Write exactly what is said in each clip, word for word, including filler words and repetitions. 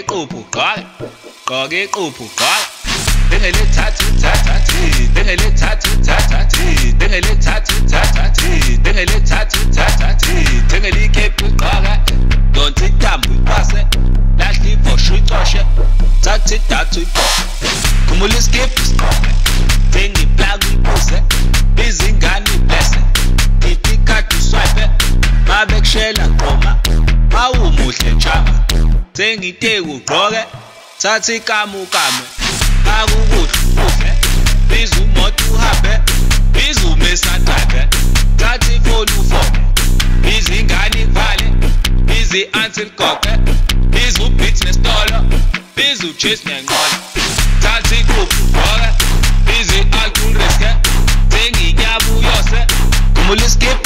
iquphu gqoke gqoke iquphu gqoke dengele thathi thathi dengele thathi thathi dengele thathi thathi dengele thathi thathi dengele ikephu gqoke donsi tambu ipase lahli voshu icoshe thathi dathu ipose kumula iskiphu dengi plug ipuse bizingane iblese ithi card swipe mabe kushela ngqoma awumuhle chama sengiteku gqoke thathi kamu kamu akukudla udle biza umoto uhambe biza umesa drive thathi phone ufone biza ingane ivale biza until goqe biza ubeat nesitolo biza uchase nenqola thathi kuphu gqoke biza alcohol risk senginyabu yose kumula skip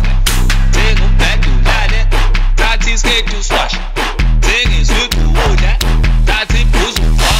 sengu bad ulale thathi skate swash sengizwe kuudla thathi bhuzu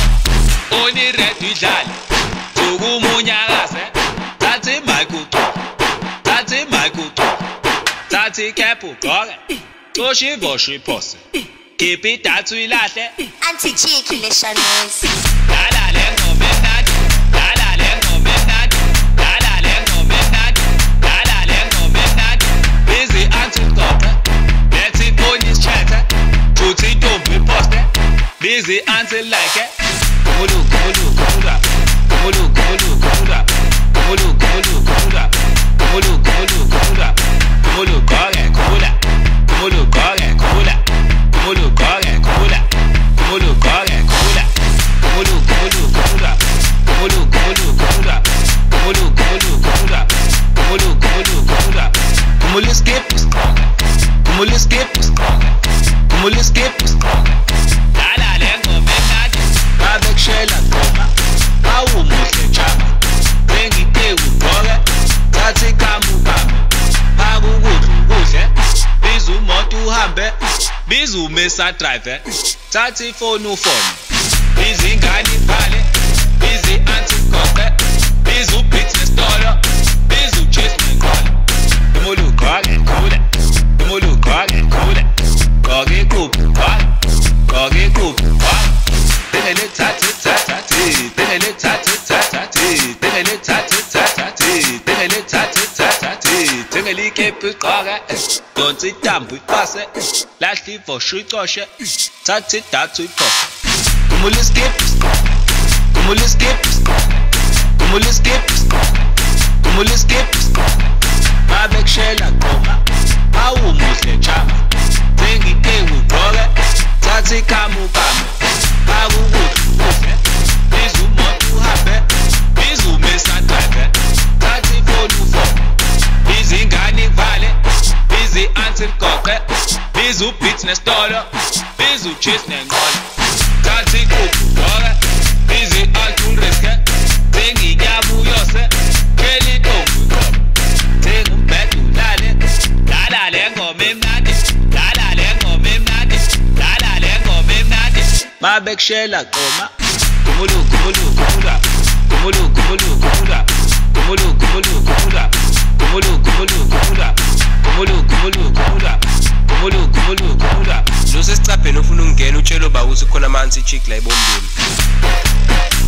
oni red idlala sokumunyakaze thathi mic uqo thathi mic uqo thathi cap ugqoke coshi ivosho iphose khipha idathu ilahle anti-cheeky listeners dala le ngoma emnandi dala le ngoma emnandi dala le ngoma emnandi dala le ngoma emnandi busy until goqe lethi bonus chatter futhi intombi iposte busy until like it Mulu, mulu, mulu, mulu, mulu, mulu, mulu, mulu, mulu, mulu, mulu, mulu, mulu, kore, kula, mulu, kore, kula, mulu, kore, kula, mulu, kore, kula, mulu, mulu, mulu, mulu, mulu, mulu, mulu, mulu, mulu, mulu, mulu, mulu, mulu, skip, mulu, skip, mulu, skip, dala lengo menadi. Abekshela ngoma awumuhle chama sengiteku gqoke thathi kamu kamu akukudla ukudle biza umoto uhambe biza umesa drive thathi phone ufone biza ingane ivale biza anti goqe biza ubeat nesitolo biza uchase nenqola imulu gqoke khula imulu gqoke khula gqoke iquphu gqoke gqoke iquphu gqoke dengele thathi thathi dengele thathi thathi dengele thathi thathi dengele thathi thathi dengele ikephu igqoke donsi itambu ipase lahli ivosho icoshe thathi dathu iphose kumula iskip kumula iskip kumula iskip kumula iskip mabe kushela ngqoma awumuhle chama sengiteku gqoke thathi kamu kamu akukudla udle biza umoto uhambe biza umesa drive thathi phone ufone biza ingane ivale biza until goqe biza ubeat nesitolo biza uchase nenqola thathi kuphu gqoke biza alcohol risk senginyabu yose kheli ntombi sengu bad ulale dala le ngoma emnandi dala le ngoma emnandi dala le ngoma emnandi babekshela qoma kumulu kumulu kumula kumulu kumulu kumula kumulu kumulu kumula kumulu kumulu kumula kumulu kumulu kumula kumulu kumulu kumula lo sesicapheni ufuna ukungena utshelo ba uthi khona amanzi chick la ibombini